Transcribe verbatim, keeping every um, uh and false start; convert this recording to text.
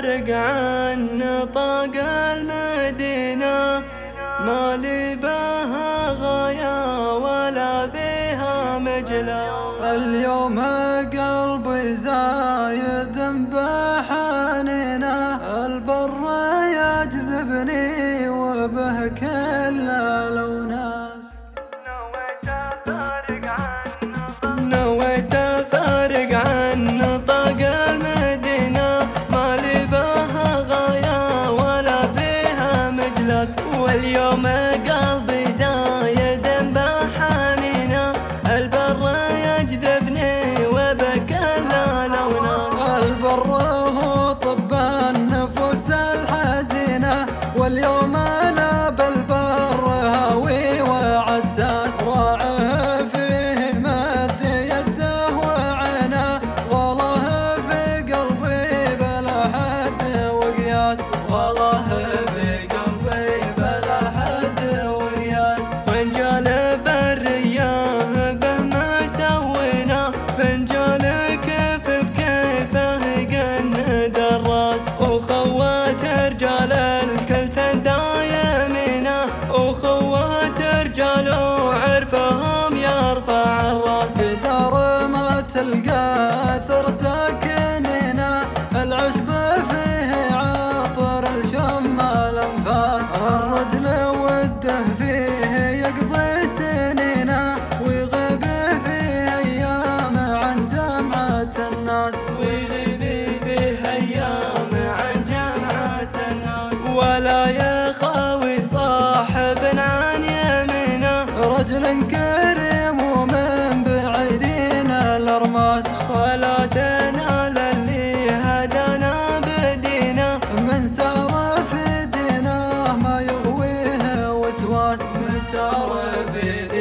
فارق عن طاق المدينة، ما لي بها غاية ولا بها مجلى. اليوم قلبي زايد بحنينه، البر يجذبني وبه كل لونه. نويت فارق عن طاق المدينة، ما لي بها غاية ولا بها مجلس. واليوم قلبي زايد بحنينه، البر يجذبني وبكل لونه. البر هو طب النفوس الحزينة، واليوم انا بالبر هاوي وعساس. راعه فيه مد يده وعينه، غله في قلبي بلا حد وقياس. غله في قلبي بلا حد وقياس. فنجان برياه به ما سوينا، فنجان كيف بكيفه قند الراس. وخوات رجال الكل دايمينه، وخوات رجال وعرفهم يرفع الراس. دار ما تلقى اثر ساكنينه، العشب فيه عطر الشم الانفاس. الرجل وده فيه يقضي سنينه، ويغيب فيه ايام عن جمعة الناس. ويغيب فيه ايام عن جمعة الناس. ولا يخاوي صاحب عن يمينه، رجل كريم ومن بعيدين الارماس. صلاتنا للي هدانا بدينه، من سار في دينه ما يغويه وسواس. من سار في